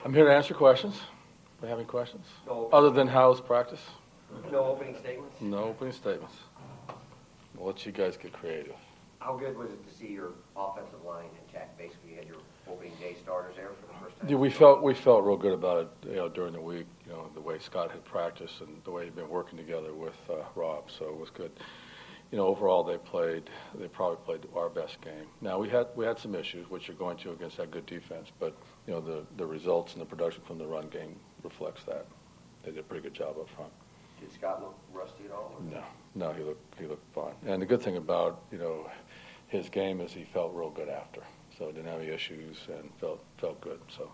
I'm here to answer questions. If you have any questions? No. Other than how's practice? No opening statements? No opening statements. We'll let you guys get creative. How good was it to see your offensive line intact? Basically, you had your opening day starters there for the first time? Yeah, we felt real good about it, during the week. The way Scott had practiced and the way he'd been working together with Rob, so it was good. Overall they probably played our best game. Now we had some issues, which you're going to against that good defense, but the results and the production from the run game reflects that. They did a pretty good job up front. Did Scott look rusty at all? No, he looked fine. And the good thing about his game is he felt real good after, so didn't have any issues and felt good. So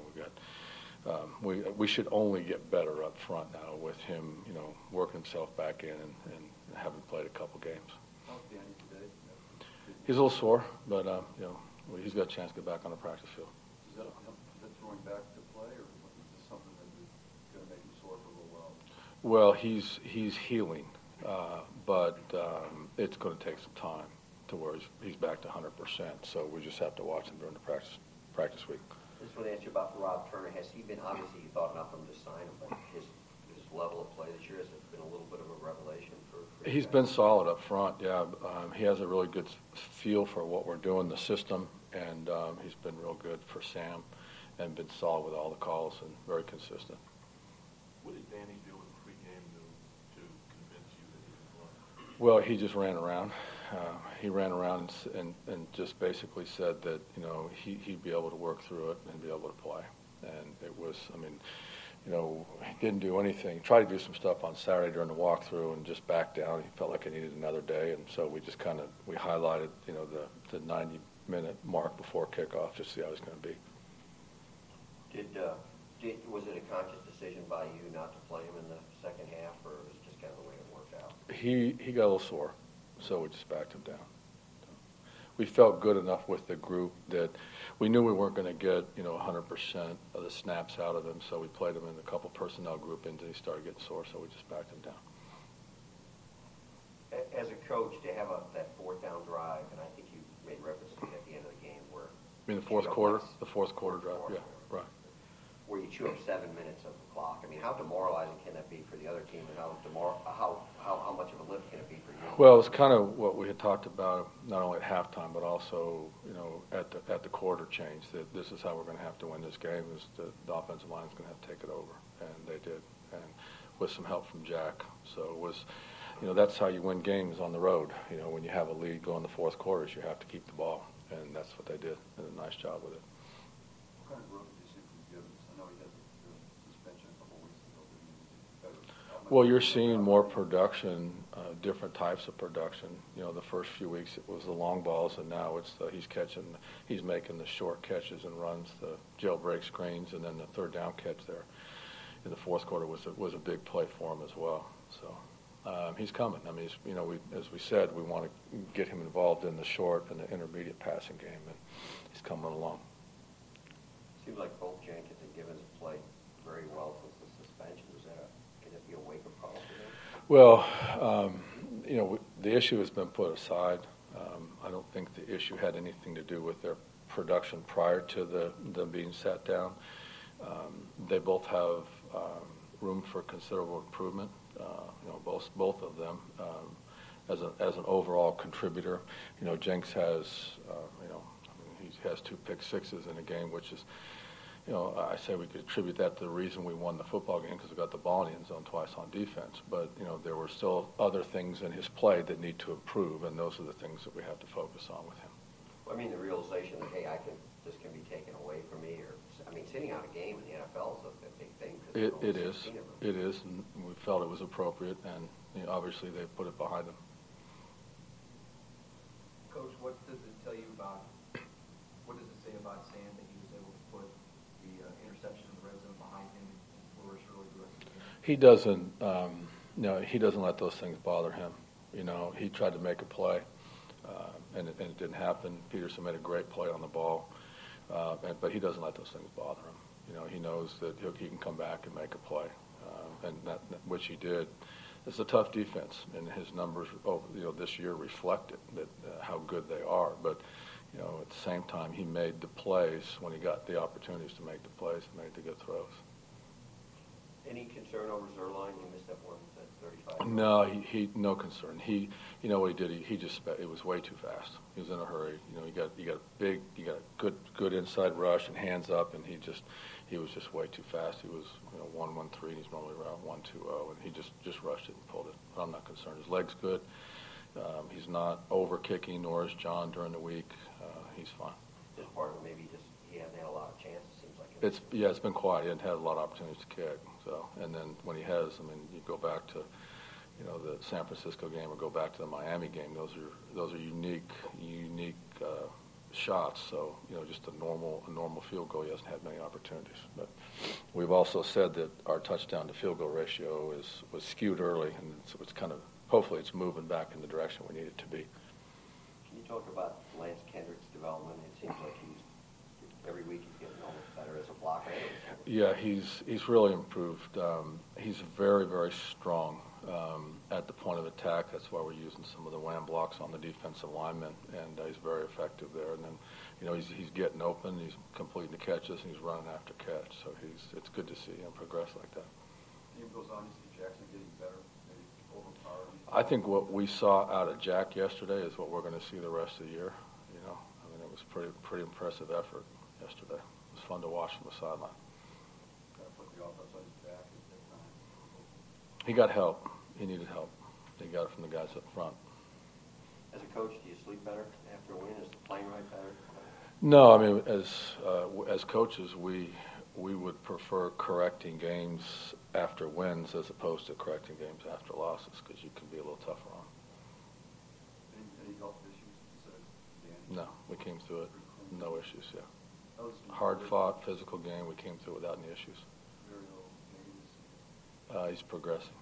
we should only get better up front now with him working himself back in and having played a couple games. How's Danny today? He's a little sore, but he's got a chance to get back on the practice field. Is that throwing back to play, or is this something that is going to make him sore for a little while? Well, he's healing, but it's going to take some time to where he's back to 100%. So we just have to watch him during the practice week. I just want to ask you about Rob Turner. Has he been, obviously you thought nothing to sign him, but his level of play this year, has it been a little bit of a revelation for He's been solid up front, yeah. He has a really good feel for what we're doing, the system, and he's been real good for Sam and been solid with all the calls and very consistent. What did Danny do in the pregame to convince you that he would play? Well, he just ran around. He ran around and just basically said that, he'd be able to work through it and be able to play. And it was, he didn't do anything. He tried to do some stuff on Saturday during the walkthrough and just backed down. He felt like he needed another day. And so we just we highlighted, the 90-minute mark before kickoff just to see how it was going to be. Was it a conscious decision by you not to play him in the second half, or was it just kind of the way it worked out? He got a little sore, so we just backed him down. We felt good enough with the group that we knew we weren't going to get 100% of the snaps out of him, so we played him in a couple personnel group and he started getting sore, so we just backed him down. As a coach, to have that fourth down drive, and I think you made reference to it at the end of the game where I mean the fourth quarter drive, yeah, right. Where you chew up 7 minutes of the clock. How demoralizing can that be for the other team, and how much of a lift can it be for you? Well, it's kind of what we had talked about not only at halftime, but also at the quarter change. That this is how we're going to have to win this game. Is the offensive line is going to have to take it over, and they did, and with some help from Jack. So it was, that's how you win games on the road. When you have a lead going the fourth quarters, you have to keep the ball, and that's what they did. They did a nice job with it. What kind of growth did you see from Gibbons? I know he had the suspension a couple of weeks ago, but he was better. Well, you're seeing more production, different types of production. The first few weeks it was the long balls, and now it's he's making the short catches and runs, the jailbreak screens, and then the third down catch there in the fourth quarter was a big play for him as well. So he's coming. As we said, we want to get him involved in the short and the intermediate passing game, and he's coming along. Seems like both Jenkins and Gibbons played very well since the suspension. Can it be a wake-up call for them? Well, the issue has been put aside. I don't think the issue had anything to do with their production prior to them being sat down. They both have room for considerable improvement. Both of them as an overall contributor. Jenks has he has 2 pick sixes in a game, which is, I say we could attribute that to the reason we won the football game because we got the ball in the end zone twice on defense. But, there were still other things in his play that need to improve, and those are the things that we have to focus on with him. The realization that, hey, this can be taken away from me, or, sitting out a game in the NFL is a big thing. It is, and we felt it was appropriate, and obviously they put it behind them. Coach, what does it tell you about? What does it say about Sam that he was able to put the interception in the red zone behind him and flourish really the rest of the game? He doesn't let those things bother him. He tried to make a play, and it didn't happen. Peterson made a great play on the ball, but he doesn't let those things bother him. He knows that he can come back and make a play, and which he did. It's a tough defense, and his numbers this year reflect it, that how good they are. But at the same time, he made the plays when he got the opportunities to make the plays, made the good throws. Any concern over Zerline? He missed that one at 35. No, he no concern. He, what he did? He just it was way too fast. He was in a hurry. You got a good inside rush and hands up, and he was just way too fast. He was 1-1-3, and he's normally around 1-2-0, and he just rushed it and pulled it. But I'm not concerned. His leg's good. He's not over kicking, nor is John during the week. He's fine. Just part of it, maybe he hasn't had a lot of chances. Seems like It's been quiet. He hasn't had a lot of opportunities to kick. So, and then when he has, you go back to the San Francisco game or go back to the Miami game. Those are unique shots. So just a normal field goal. He hasn't had many opportunities. But we've also said that our touchdown to field goal ratio was skewed early, and so it's kind of hopefully it's moving back in the direction we need it to be. Can you talk about Lance Kendrick's development? It seems like every week he's getting almost better as a blocker. Yeah, he's really improved. He's very, very strong at the point of attack. That's why we're using some of the wham blocks on the defensive linemen, and he's very effective there. And then, he's getting open, he's completing the catches, and he's running after catch. So it's good to see him progress like that. Game goes on, you see Jackson getting better, maybe overpower him. I think what we saw out of Jack yesterday is what we're going to see the rest of the year. It was pretty impressive effort yesterday. It was fun to watch from the sideline. Got to put the offense on his back at that time. He got help. He needed help. He got it from the guys up front. As a coach, do you sleep better after a win? Is the plane ride better? No, as coaches, we would prefer correcting games after wins as opposed to correcting games after losses because you can be a little tougher on. Any health issues besides Danny? No, we came through it. No issues, yeah. That Hard-fought, physical game. We came through without any issues. Very low negatives. He's progressing.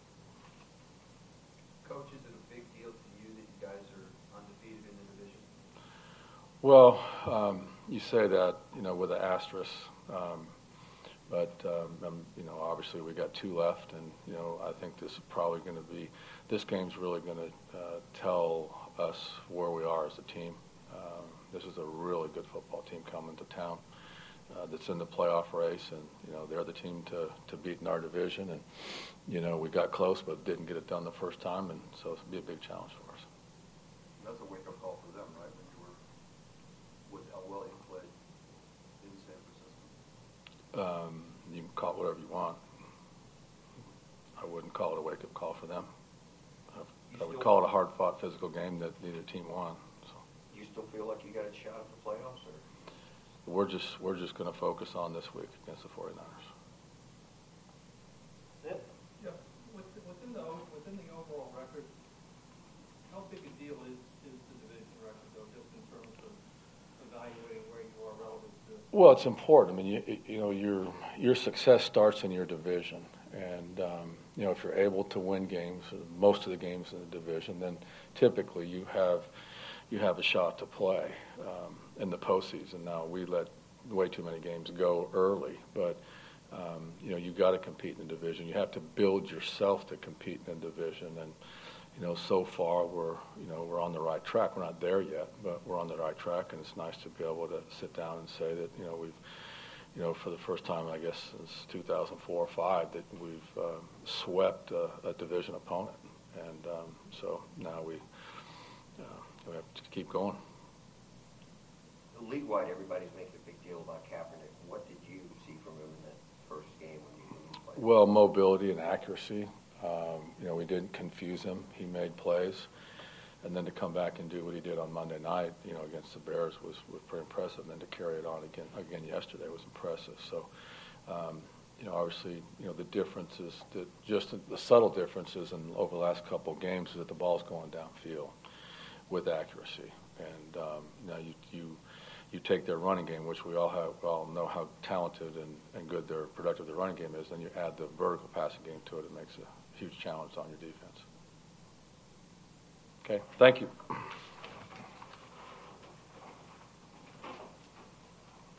Coach, is it a big deal to you that you guys are undefeated in the division? Well, you say that, with an asterisk. But obviously we got 2 left, and, I think this is probably going to be, this game's really going to tell us where we are as a team. This is a really good football team coming to town that's in the playoff race, and, they're the team to beat in our division. And, we got close but didn't get it done the first time, and so it's going to be a big challenge for us. That's a wake-up call for them, right, when you were with how well you played in San Francisco? You can call it whatever you want. I wouldn't call it a wake-up call for them. I would call it a hard-fought physical game that neither team won. So. Do you still feel like you got a shot at the playoffs? Or? We're just going to focus on this week against the 49ers. Yeah. Yeah. Within the overall record, how big a deal is the division record, though, just in terms of evaluating where you are relative to? Well, it's important. Your success starts in your division, and if you're able to win games, most of the games in the division, then typically you have a shot to play in the postseason. Now we let way too many games go early, but you got to compete in the division. You have to build yourself to compete in the division, and so far we're on the right track. We're not there yet, but we're on the right track, and it's nice to be able to sit down and say that we've for the first time, I guess, since 2004 or 5, that we've swept a division opponent, and so now we have to keep going. League-wide, everybody's making a big deal about Kaepernick. What did you see from him in that first game when you played? Well, mobility and accuracy. We didn't confuse him. He made plays. And then to come back and do what he did on Monday night, against the Bears was pretty impressive. And then to carry it on again yesterday was impressive. So, obviously, the differences, just the subtle differences over the last couple of games is that the ball's going downfield with accuracy. And now you take their running game, which we all know how talented and good their productive their running game is, then you add the vertical passing game to it. It makes a huge challenge on your defense. Okay, thank you.